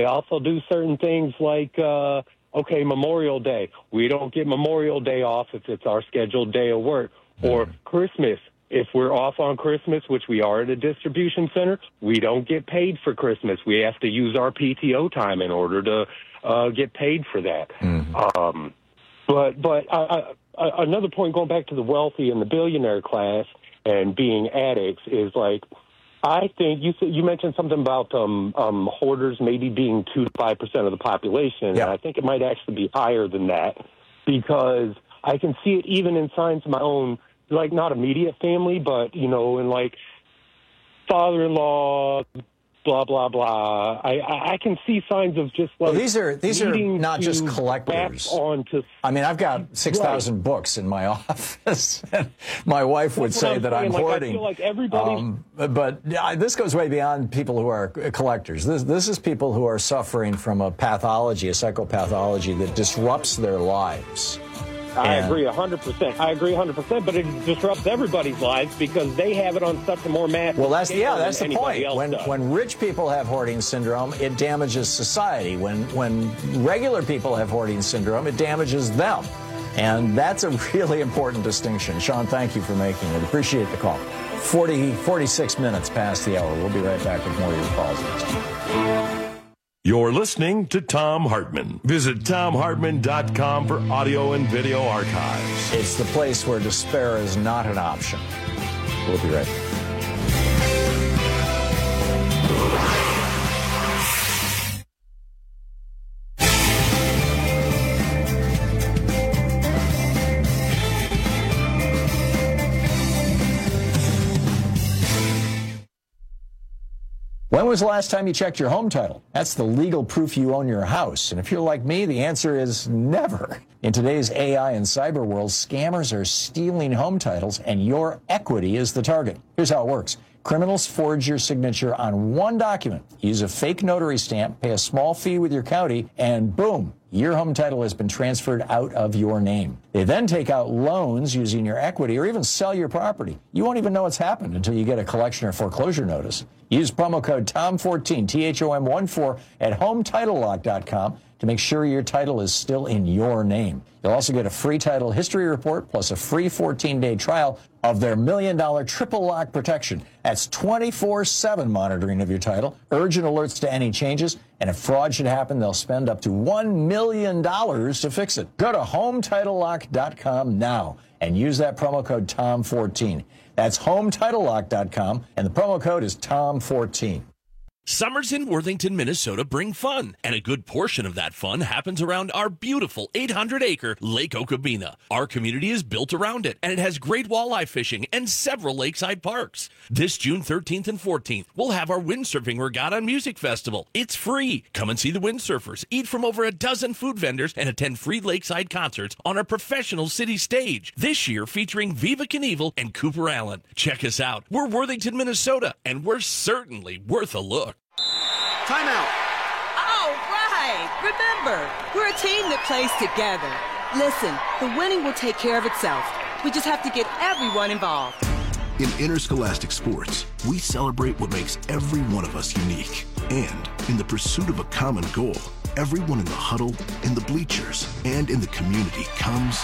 okay, Memorial Day. We don't get Memorial Day off if it's our scheduled day of work. Mm-hmm. Or Christmas. If we're off on Christmas, which we are at a distribution center, we don't get paid for Christmas. We have to use our PTO time in order to get paid for that. Mm-hmm. But another point, going back to the wealthy and the billionaire class and being addicts, is like, I think you mentioned something about hoarders maybe being 2 to 5% of the population. Yeah. And I think it might actually be higher than that, because I can see it even in signs of my own, like, not immediate family, but, you know, in, like, father-in-law, blah, blah, blah. I can see signs of just, like... Well, these are not just collectors. I mean, I've got 6,000 books in my office. My wife would say that I'm hoarding. I feel like everybody... but this goes way beyond people who are collectors. This is people who are suffering from a pathology, a psychopathology that disrupts their lives. I agree 100%. But it disrupts everybody's lives because they have it on such a more massive scale. Well, that's the point. When rich people have hoarding syndrome, it damages society. When regular people have hoarding syndrome, it damages them. And that's a really important distinction. Sean, thank you for making it. Appreciate the call. 46 minutes past the hour. We'll be right back with more of your calls. You're listening to Thom Hartmann. Visit ThomHartmann.com for audio and video archives. It's the place where despair is not an option. We'll be right back. When was the last time you checked your home title? That's the legal proof you own your house. And if you're like me, the answer is never. In today's AI and cyber world, scammers are stealing home titles, and your equity is the target. Here's how it works. Criminals forge your signature on one document, use a fake notary stamp, pay a small fee with your county, and boom, your home title has been transferred out of your name. They then take out loans using your equity or even sell your property. You won't even know what's happened until you get a collection or foreclosure notice. Use promo code TOM14, THOM14, at HomeTitleLock.com to make sure your title is still in your name. You'll also get a free title history report plus a free 14-day trial of their $1 million triple lock protection. That's 24/7 monitoring of your title, urgent alerts to any changes, and if fraud should happen, they'll spend up to $1 million to fix it. Go to HomeTitleLock.com now and use that promo code TOM14. That's HomeTitleLock.com, and the promo code is TOM14. Summers in Worthington, Minnesota bring fun, and a good portion of that fun happens around our beautiful 800-acre Lake Okabena. Our community is built around it, and it has great walleye fishing and several lakeside parks. This June 13th and 14th, we'll have our Windsurfing Regatta and Music Festival. It's free. Come and see the windsurfers, eat from over a dozen food vendors, and attend free lakeside concerts on our professional city stage. This year featuring Viva Knievel and Cooper Allen. Check us out. We're Worthington, Minnesota, and we're certainly worth a look. Timeout. All right. Remember, we're a team that plays together. Listen, the winning will take care of itself. We just have to get everyone involved. In interscholastic sports, we celebrate what makes every one of us unique. And in the pursuit of a common goal, everyone in the huddle, in the bleachers, and in the community comes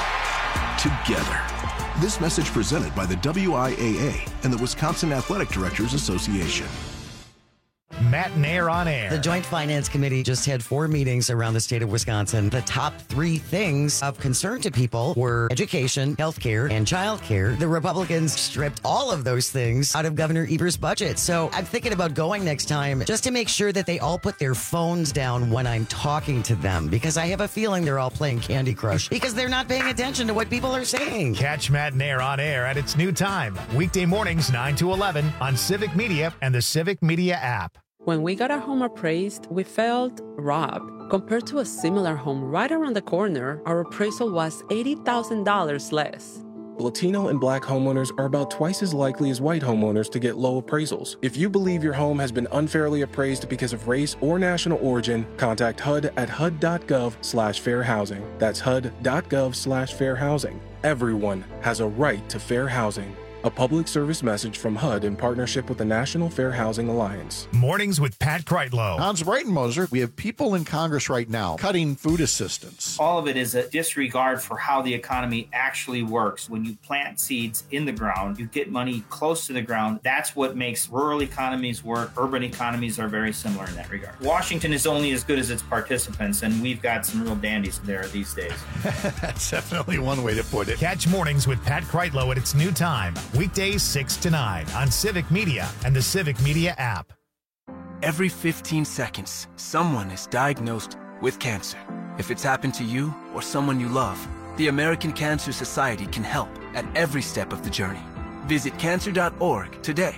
together. This message presented by the WIAA and the Wisconsin Athletic Directors Association. Matt and Air on Air. The Joint Finance Committee just had 4 meetings around the state of Wisconsin. The top 3 things of concern to people were education, healthcare, and childcare. The Republicans stripped all of those things out of Governor Evers' budget. So I'm thinking about going next time just to make sure that they all put their phones down when I'm talking to them, because I have a feeling they're all playing Candy Crush because they're not paying attention to what people are saying. Catch Matt and Air on Air at its new time, weekday mornings 9 to 11 on Civic Media and the Civic Media app. When we got our home appraised, we felt robbed. Compared to a similar home right around the corner, our appraisal was $80,000 less. Latino and Black homeowners are about twice as likely as white homeowners to get low appraisals. If you believe your home has been unfairly appraised because of race or national origin, contact HUD at hud.gov/fair housing. That's hud.gov/fair housing. Everyone has a right to fair housing. A public service message from HUD in partnership with the National Fair Housing Alliance. Mornings with Pat Kreitlow. Hans Breitenmoser, we have people in Congress right now cutting food assistance. All of it is a disregard for how the economy actually works. When you plant seeds in the ground, you get money close to the ground. That's what makes rural economies work. Urban economies are very similar in that regard. Washington is only as good as its participants, and we've got some real dandies there these days. That's definitely one way to put it. Catch Mornings with Pat Kreitlow at its new time, weekdays 6 to 9 on Civic Media and the Civic Media app. Every 15 seconds, someone is diagnosed with cancer. If it's happened to you or someone you love, the American Cancer Society can help at every step of the journey. Visit cancer.org today.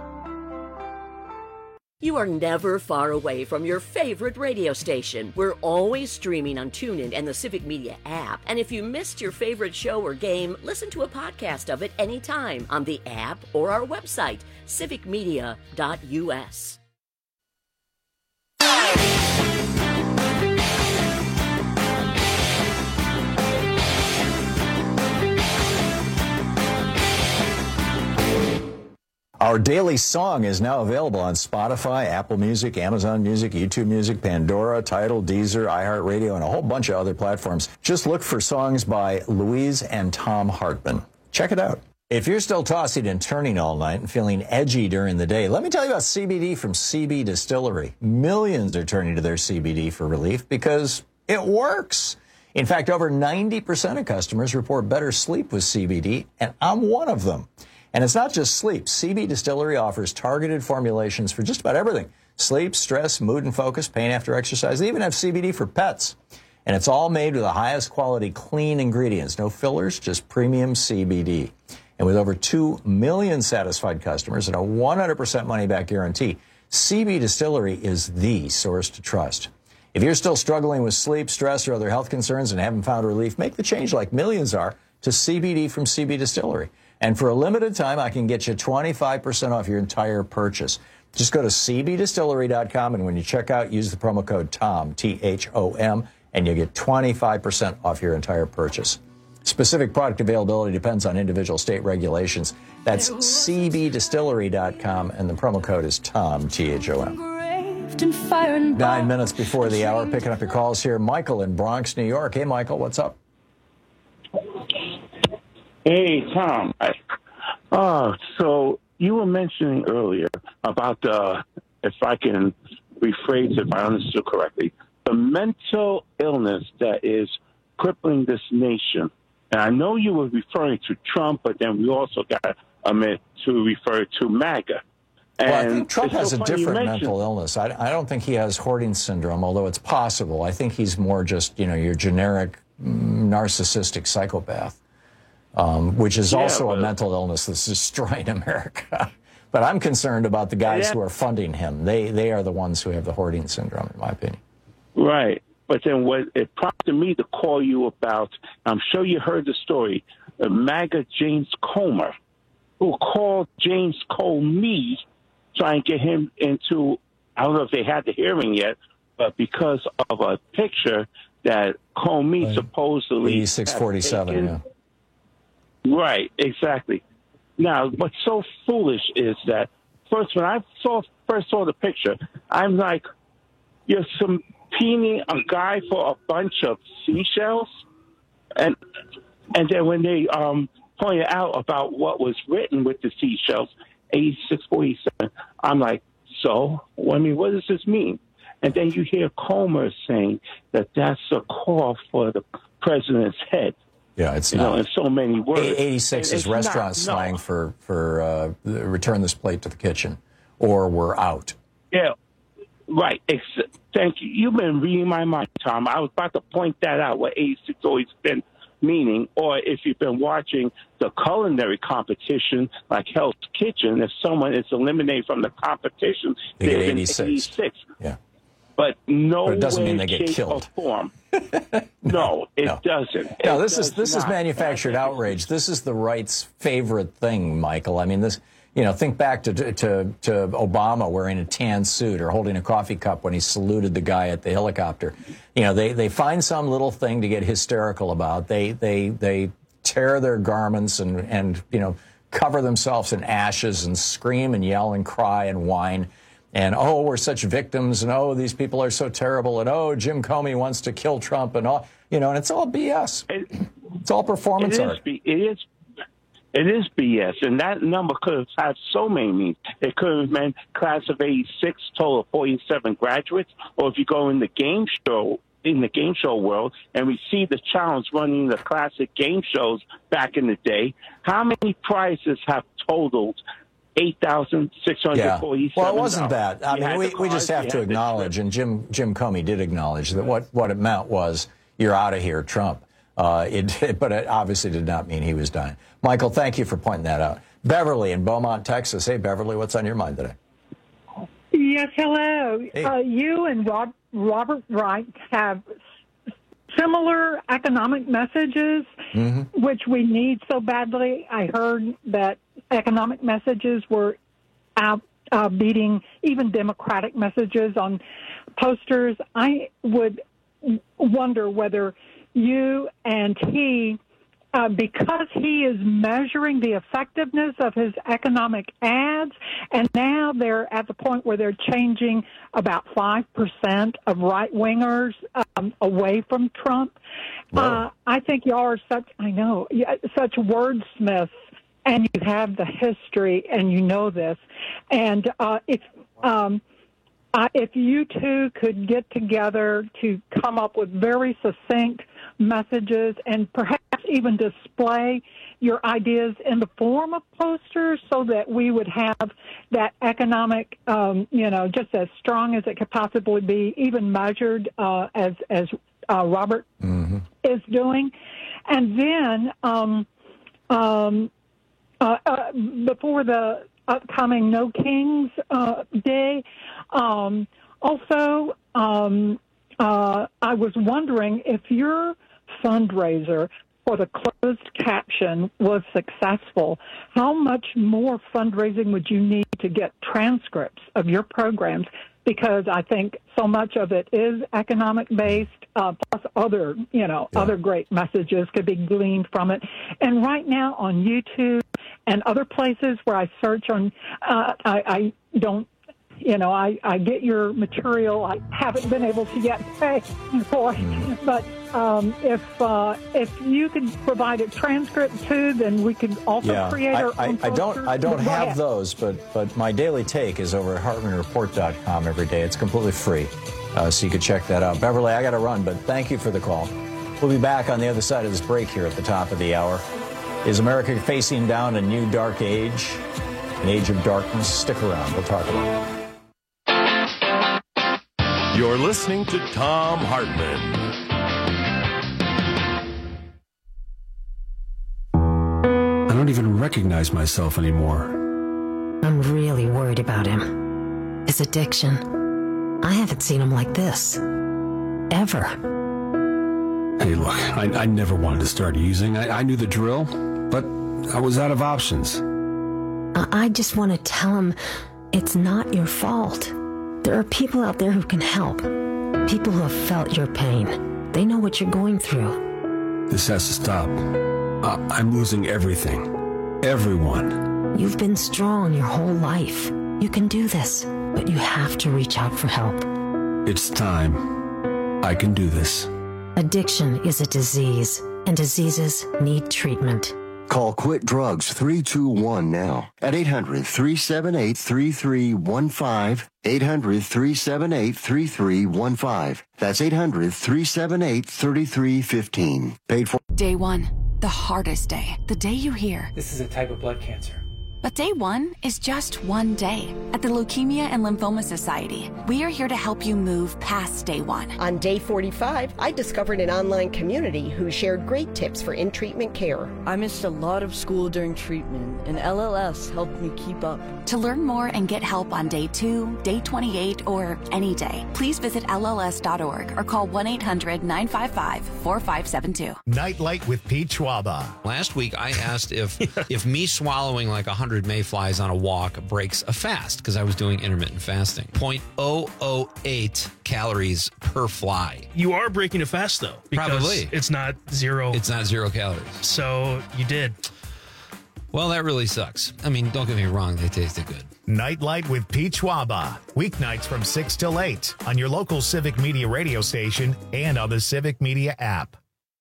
You are never far away from your favorite radio station. We're always streaming on TuneIn and the Civic Media app. And if you missed your favorite show or game, listen to a podcast of it anytime on the app or our website, civicmedia.us. Our daily song is now available on Spotify, Apple Music, Amazon Music, YouTube Music, Pandora, Tidal, Deezer, iHeartRadio, and a whole bunch of other platforms. Just look for songs by Louise and Tom Hartman. Check it out. If you're still tossing and turning all night and feeling edgy during the day, let me tell you about CBD from CB Distillery. Millions are turning to their CBD for relief because it works. In fact, over 90% of customers report better sleep with CBD, and I'm one of them. And it's not just sleep. CB Distillery offers targeted formulations for just about everything. Sleep, stress, mood and focus, pain after exercise. They even have CBD for pets. And it's all made with the highest quality clean ingredients. No fillers, just premium CBD. And with over 2 million satisfied customers and a 100% money-back guarantee, CB Distillery is the source to trust. If you're still struggling with sleep, stress, or other health concerns and haven't found relief, make the change like millions are to CBD from CB Distillery. And for a limited time, I can get you 25% off your entire purchase. Just go to cbdistillery.com, and when you check out, use the promo code TOM, T-H-O-M, and you'll get 25% off your entire purchase. Specific product availability depends on individual state regulations. That's cbdistillery.com, and the promo code is TOM, T-H-O-M. 9 minutes before the hour, picking up your calls here. Michael in Bronx, New York. Hey, Michael, what's up? Hey, Tom. So you were mentioning earlier about if I can rephrase it, if I understood correctly, the mental illness that is crippling this nation. And I know you were referring to Trump, but then we also got to refer to MAGA. And well, I think Trump has a different mental illness. I don't think he has hoarding syndrome, although it's possible. I think he's more just, your generic narcissistic psychopath. Which is also a mental illness that's destroying America. But I'm concerned about the guys who are funding him. They are the ones who have the hoarding syndrome, in my opinion. Right. But then what it prompted me to call you about, I'm sure you heard the story, MAGA James Comer, who called James Comey, trying to get him into, I don't know if they had the hearing yet, but because of a picture that Comey supposedly... E647, yeah. Right, exactly. Now, what's so foolish is that first, when I first saw the picture, I'm like, you're subpoenaing a guy for a bunch of seashells, and then when they pointed out about what was written with the seashells, 8647, I'm like, So, I mean, what does this mean? And then you hear Comer saying that that's a call for the president's head. Yeah, it's you not. know, in so many words. 86 is restaurant slang for return this plate to the kitchen, or we're out. Yeah, right. Thank you. You've been reading my mind, Tom. I was about to point that out, what 86 always been meaning. Or if you've been watching the culinary competition, like Hell's Kitchen, if someone is eliminated from the competition, they get they're 86. Yeah. But no, but it doesn't way, mean they get shape, killed. Or form. No, it doesn't. No, this is manufactured outrage. This is the right's favorite thing, Michael. I mean, this. You know, think back to Obama wearing a tan suit or holding a coffee cup when he saluted the guy at the helicopter. You know, they find some little thing to get hysterical about. They tear their garments and you know, cover themselves in ashes and scream and yell and cry and whine. And, oh, we're such victims, and, oh, these people are so terrible, and, oh, Jim Comey wants to kill Trump, and all, you know, and it's all BS. It's all performance art. It is BS, and that number could have had so many meanings. It could have meant class of 86, total of 47 graduates, or if you go in the game show world, and we see the challenge running the classic game shows back in the day, how many prizes have totaled $8,647? Yeah. Well, it wasn't that. I mean, we just have to acknowledge, and Jim Comey did acknowledge that what it meant was, you're out of here, Trump. But it obviously did not mean he was dying. Michael, thank you for pointing that out. Beverly in Beaumont, Texas. Hey, Beverly, what's on your mind today? Yes, hello. Hey. You and Robert Wright have similar economic messages, which we need so badly. I heard that economic messages were beating even Democratic messages on posters. I would wonder whether you and he, because he is measuring the effectiveness of his economic ads, and now they're at the point where they're changing about 5% of right-wingers away from Trump. I think y'all are such wordsmiths, and you have the history, and you know this. And if you two could get together to come up with very succinct messages and perhaps even display your ideas in the form of posters so that we would have that economic, just as strong as it could possibly be, even measured as Robert is doing. And then before the upcoming No Kings Day, also I was wondering if your fundraiser for the closed caption was successful, how much more fundraising would you need to get transcripts of your programs? Because I think so much of it is economic-based, plus other great messages could be gleaned from it. And right now on YouTube and other places where I search on, I get your material. I haven't been able to yet pay for it, but if you could provide a transcript too, then we could also create our own posters. I don't have those, but my daily take is over at HeartlandReport.com every day. It's completely free, so you can check that out. Beverly, I got to run, but thank you for the call. We'll be back on the other side of this break here at the top of the hour. Is America facing down a new dark age, an age of darkness? Stick around. We'll talk about it. You're listening to Thom Hartmann. I don't even recognize myself anymore. I'm really worried about him. His addiction. I haven't seen him like this. Ever. Hey, look, I never wanted to start using. I knew the drill, but I was out of options. I just want to tell him it's not your fault. There are people out there who can help. People who have felt your pain. They know what you're going through. This has to stop. I'm losing everything. Everyone. You've been strong your whole life. You can do this, but you have to reach out for help. It's time. I can do this. Addiction is a disease, and diseases need treatment. Call Quit Drugs 321 now at 800-378-3315. 800-378-3315. That's 800-378-3315. Paid for. Day one, the hardest day. The day you hear, "This is a type of blood cancer." But day one is just one day. At the Leukemia and Lymphoma Society, we are here to help you move past day one. On day 45, I discovered an online community who shared great tips for in-treatment care. I missed a lot of school during treatment, and LLS helped me keep up. To learn more and get help on day 2, day 28, or any day, please visit LLS.org or call 1-800-955-4572. Nightlight with Pete Schwaba. Last week, I asked if me swallowing like 100 mayflies on a walk breaks a fast, because I was doing intermittent fasting. 0.008 calories per fly. You are breaking a fast, though. Because Probably. It's not zero. It's not 0 calories. So you did. Well, that really sucks. I mean, don't get me wrong, they tasted good. Nightlight with Pete Schwaba. Weeknights from 6 till 8 on your local Civic Media radio station and on the Civic Media app.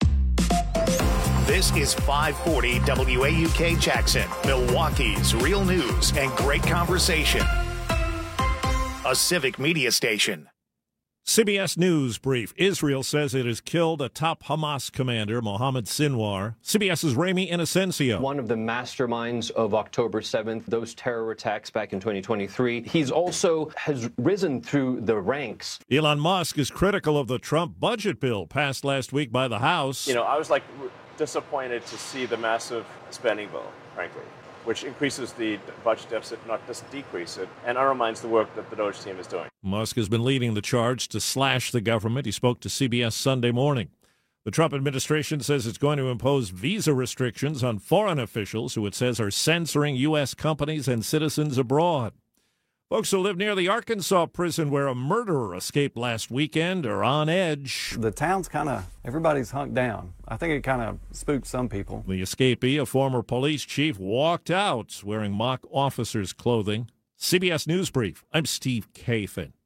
This is 540 WAUK Jackson, Milwaukee's real news and great conversation. A Civic Media station. CBS News brief. Israel says it has killed a top Hamas commander, Mohammed Sinwar. CBS's Ramy Inocencio. One of the masterminds of October 7th, those terror attacks back in 2023. He's also has risen through the ranks. Elon Musk is critical of the Trump budget bill passed last week by the House. I was disappointed to see the massive spending bill, frankly, which increases the budget deficit, not just decrease it, and undermines the work that the DOGE team is doing. Musk has been leading the charge to slash the government. He spoke to CBS Sunday morning. The Trump administration says it's going to impose visa restrictions on foreign officials who it says are censoring U.S. companies and citizens abroad. Folks who live near the Arkansas prison where a murderer escaped last weekend are on edge. The town's everybody's hunked down. I think it kind of spooked some people. The escapee, a former police chief, walked out wearing mock officer's clothing. CBS News Brief. I'm Steve Kathan.